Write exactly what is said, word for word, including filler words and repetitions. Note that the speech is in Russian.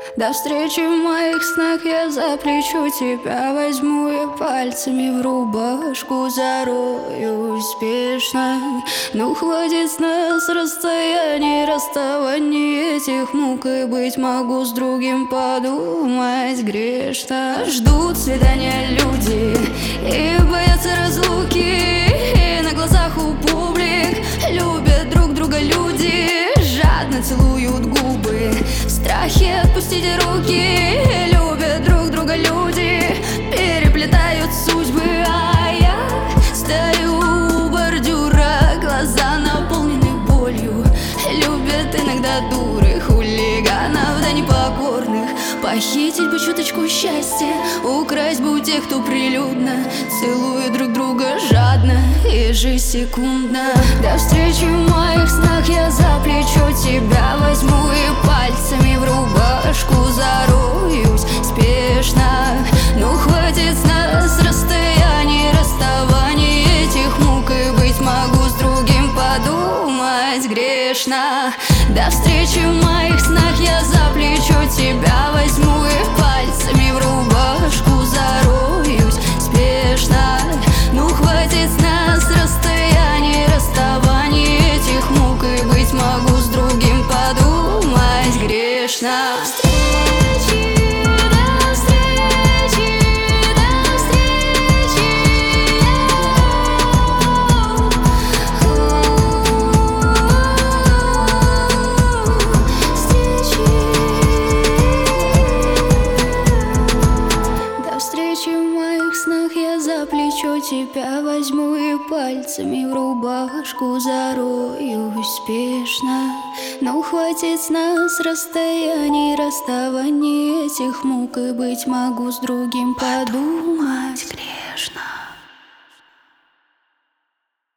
До встречи в моих снах я за плечо тебя возьму, я пальцами в рубашку зарою спешно. Ну хватит с нас расстояний, расставаний этих мук, и быть могу с другим подумать грешно. Ждут свидания люди и боятся разлуки, и на глазах у публик любят друг друга люди, жадно целуют губы, в страхе отпустить руки, любят друг друга люди, переплетают судьбы, а я стою у бордюра, глаза наполнены болью, любят иногда дуры, хулиганов да непокорных, похитить бы чуточку счастья, украсть бы у тех, кто прилюдно целует друг друга жадно, ежесекундно. До встречи в моих снах я за плечо тебя возьму, и пальцами в рубашку зароюсь спешно. Ну хватит с нас расстояний, расставаний этих мук, и быть могу с другим подумать грешно. До встречи в моих снах я за плечо тебя возьму, и пальцами в рубашку зароюсь спешно. Ну хватит с нас расстояний, расставаний этих мук, и быть могу с другим подумать грешно. За плечо тебя возьму, и пальцами в рубашку зароюсь спешно. Но хватит с нас расстояний, расставаний этих мук, и быть могу с другим подумать грешно.